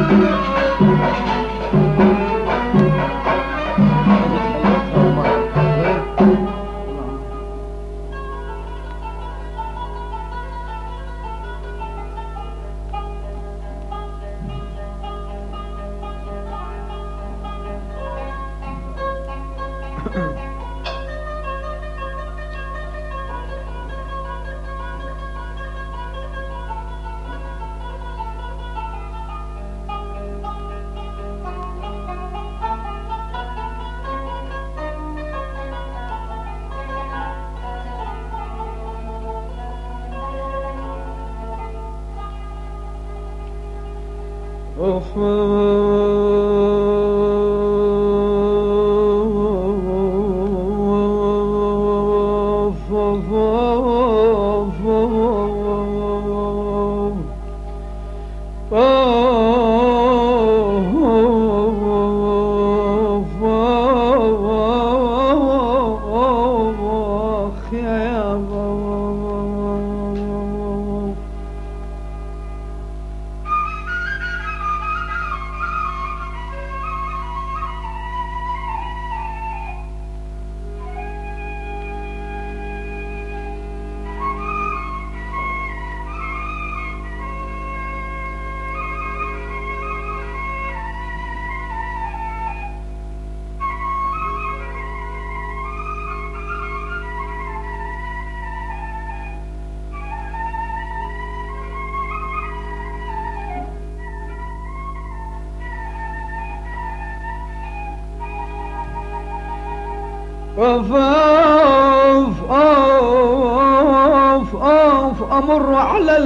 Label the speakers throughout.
Speaker 1: أمر على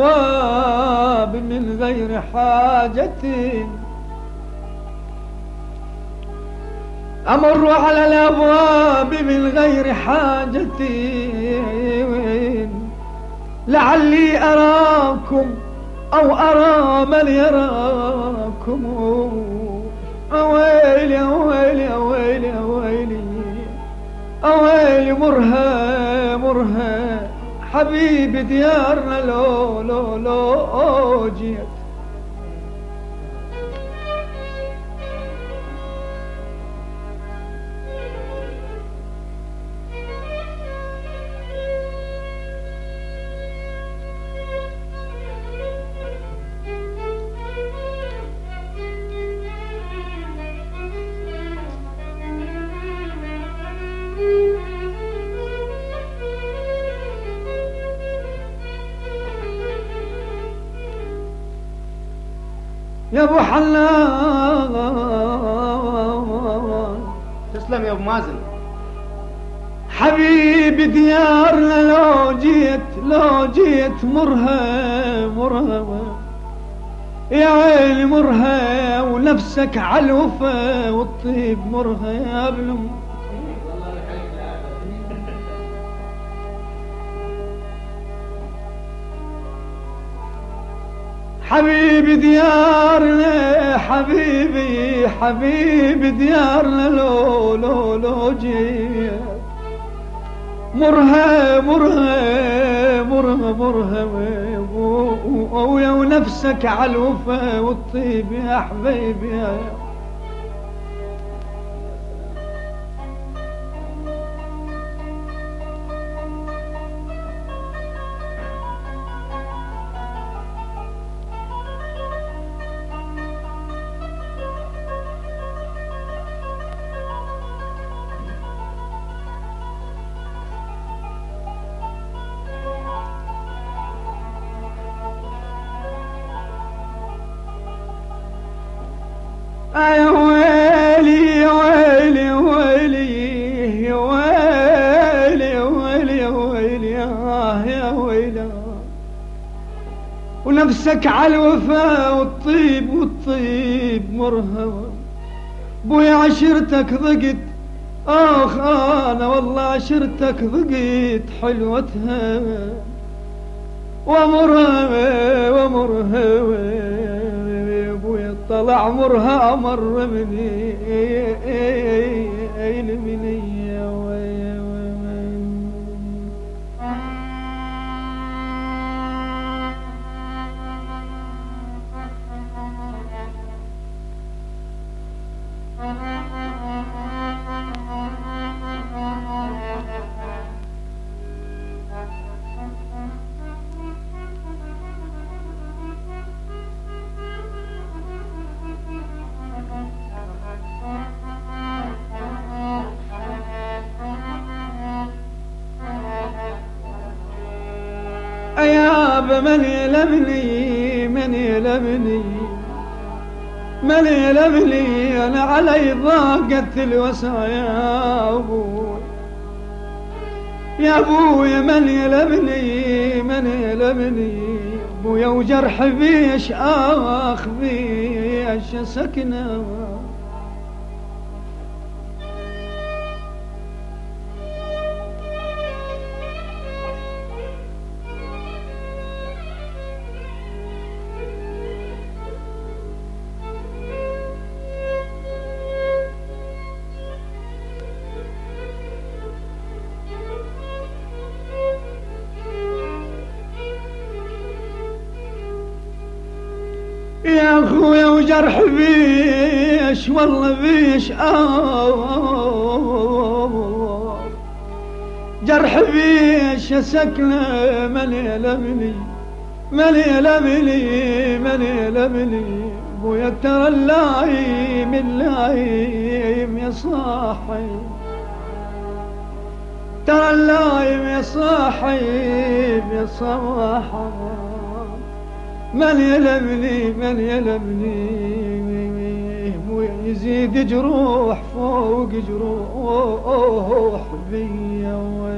Speaker 1: الأبواب من غير حاجة، أمر على الأبواب من غير حاجة، لعلي أراكم أو أرى من يراكم. أويلي أويلي أويلي أويلي أويلي مرها مرها حبيبي ديارنا لو لو لو جيت. يا ابو حنان
Speaker 2: تسلم يا ابو مازن.
Speaker 1: حبيبي ديارنا لو جيت مرها مرها يا عيني مرها، ونفسك على الوفا والطيب مرها يا ابن حبيبي ديارنا، حبيبي ديارنا لو لو لو جيت مرها مرها مرها مرها ونفسك على الوفا والطيب يا حبيبي يا يا ويلي يا ويلي يا ويلي يا ويلي يا ويلي يا ويلي يا ويلي، ونفسك على الوفا والطيب مرهوى. بويا عشرتك ضقت انا والله عشرتك ضقت حلوتها ومرها طلع مرها مر مني يابا من يلمني من يلمني من يلمني أنا علي ضاقت الوسع يا أبوي يا أبوي من يلمني من يلمني أبويا وجرح بيش آخ بيش سكنه يا أخويا وجرح بيش والله بيش جرح بيش سكنة من يلمني من يلمني من يلمني بويا ترى اللايم اللايم يا صاحي ترى اللايم يا صاحي يا صاحي من يلمني من يلمني يزيد جروح فوق جروح بيا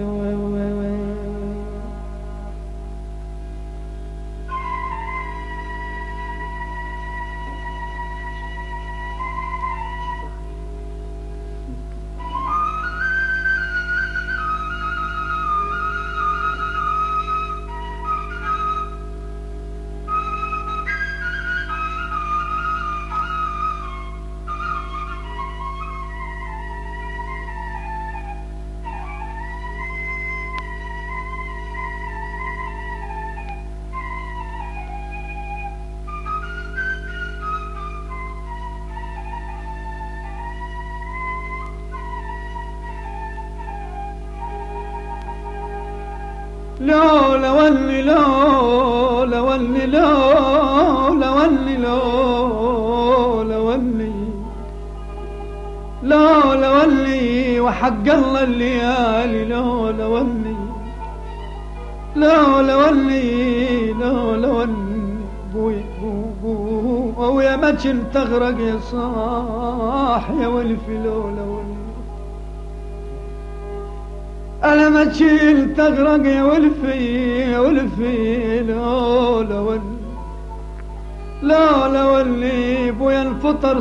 Speaker 1: لو لولي لو لولي لو لولي لو لولي لو لولي وحق الله الليالي لو لولي لو لولي لو لولي بوي بو يا ما كنت تغرق يا صاح يا ولفي لو لولي أنا ما كنت تغرق يا ولفي يا ولفي لو لولي لا لولي بويا الفطر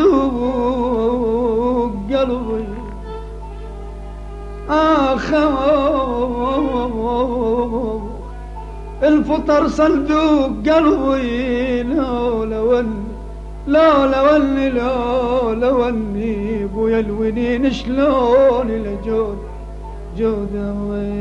Speaker 1: صندوق قلبي الفطر صندوق قلبي لو لولي لا لولي لا لولي بويا الونين شلون لجود جودة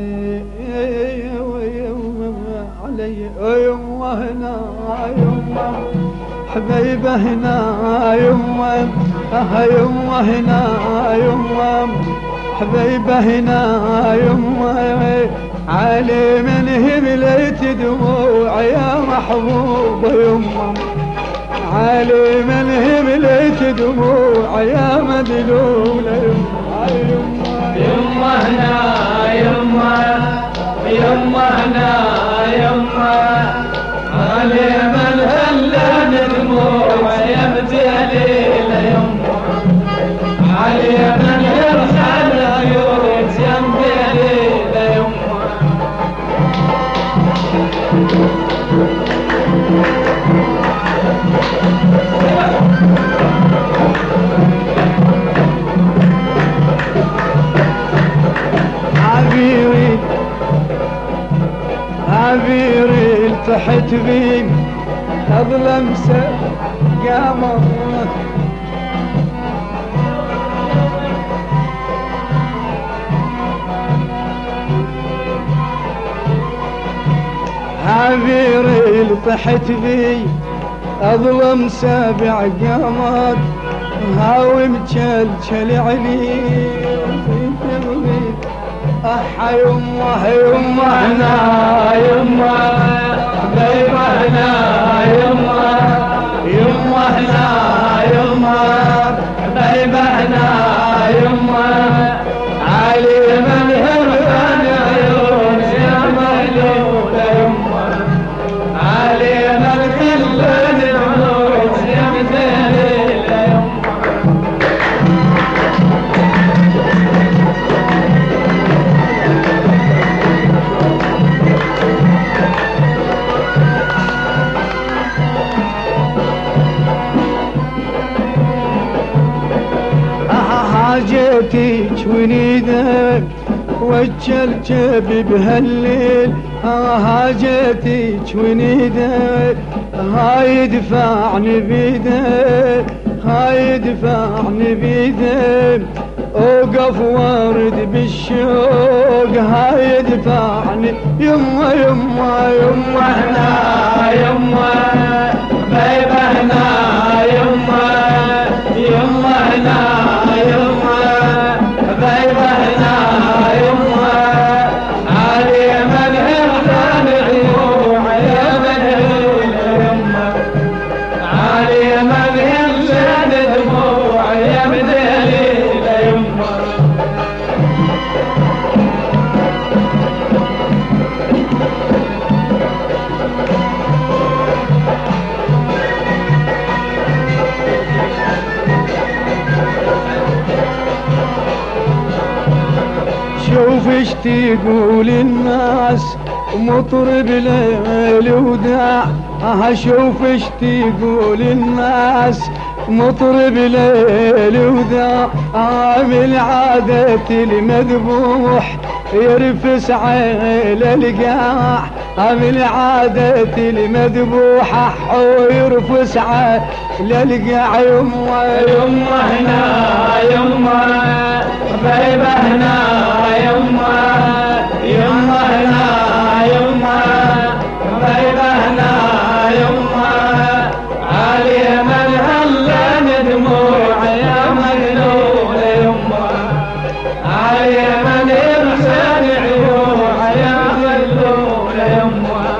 Speaker 1: علي يما هنا يما حبيبة هنا يما يما هنا يما حبيبة هنا يما علي من همليت دموع يا محبوبة يما علي من همليت دموع يا مدلولة يما
Speaker 2: يما هنا يما يما هنا يما علي من هلان دموع يا مدليل يما علي من يرحل عيون يا مدليل يما
Speaker 1: عبيري التحت بي أظلم قمر عبيري التحت بي أظلم سابع قمر هاوي مجلجل علي أح يمه يمه هنا يمه حبيبه هنا يمه يمه هنا يمه حبيبه هنا يمه علي من هربان عيون يا مهلولة يمه حاجتك ونيدك والجلجب بهالليل حاجتك ونيدك هاي دفعني بيدك هاي دفعني بيدك اوقف وارد بالشوق هاي دفعني يما يما يما
Speaker 2: هنا يما بيبه هنا يما يما هنا يما بيبه هنا يما علي من هلان عيوع يا من هلان يما علي من هلان دموع يا من هلان يما
Speaker 1: شوف ايش تقول الناس مطرب ليل وداع شوف ايش تقول الناس مطرب ليل وداع من عادة المذبوح يرفس عيل القاع من عادة المذبوح ويرفس عيل القاع يما
Speaker 2: يما هنا يما بيبه هنا يما يما هنا يما بيبه هنا يما علي من هلان دموع يا مجنون يما علي من يرسل عيوع يا مجنون يما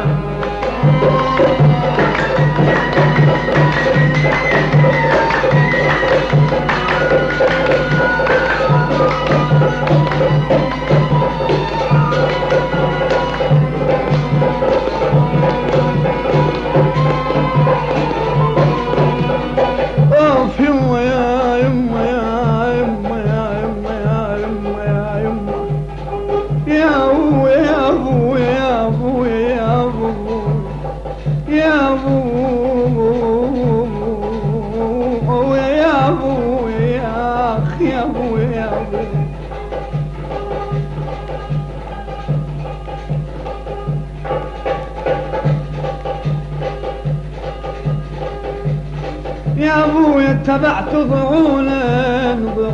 Speaker 1: اوف يما يا يما يا يما يا يما يا يما يا يما يا ابو يا ابو يا ابو يا ابو يا ابو يا اخي يا ابو يا ابو يا ابويا اتبعت ضعونا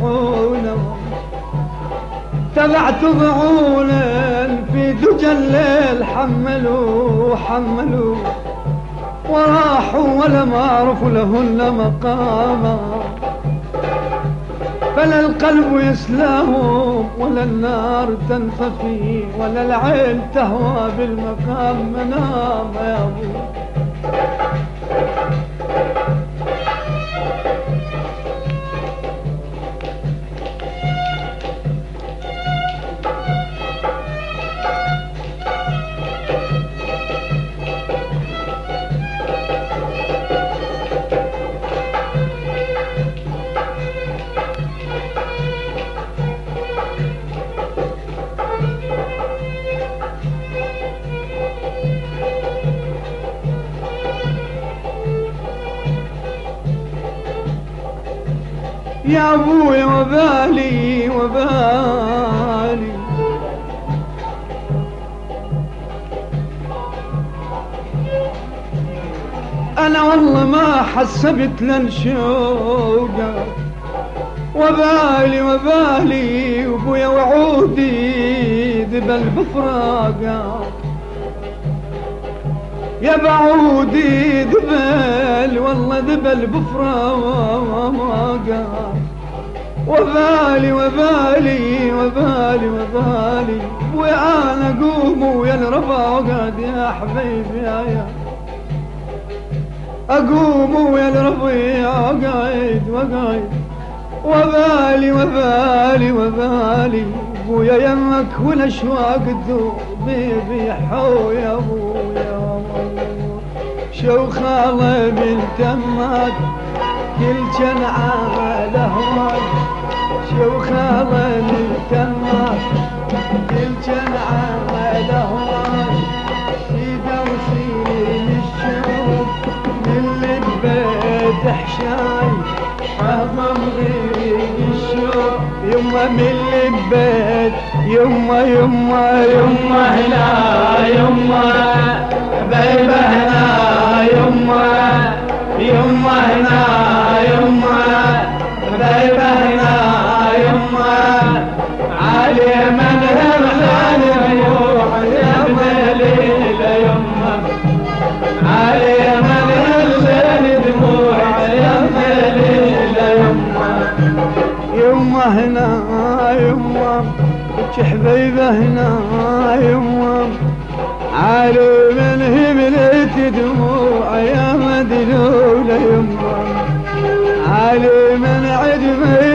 Speaker 1: اتبعت ضعونا في دجى الليل حملوا وراحوا ولم اعرف لهن مقاما فلا القلب يسلاهم ولا النار تنطفي ولا العين تهوى بالمقام منام يا ابويا يا ابوي وبالي انا والله ما حسبت لن شوقه وبالي وابويا وعودي ذبل بفراقه يا بعودي ذبل والله ذبل بفراقه وبالي ويا انا اقوم ويا الربا وقعد يا حبيبي يا اقوم ويا الربا وقعد وبالي ويا يمك والاشواق تذوب بيحو يا ابويا شو خاله بنت امك كل جن على هواك شو خاله بنت امك كل جن على هواك سيده وسيل الشوق من البيت حشاي حضم غير الشوق من البيت يما يما
Speaker 2: يما هنا يما حبيبه هنا يما يما هنا يما حبيبه هنا يما علي من هرزان يروح يا بليلة يما علي من هرزان دموع يا بليلة يما
Speaker 1: يما هنا يما حبيبه هنا يما علي من هملت دموع يا مدلولة يما علي من عدمي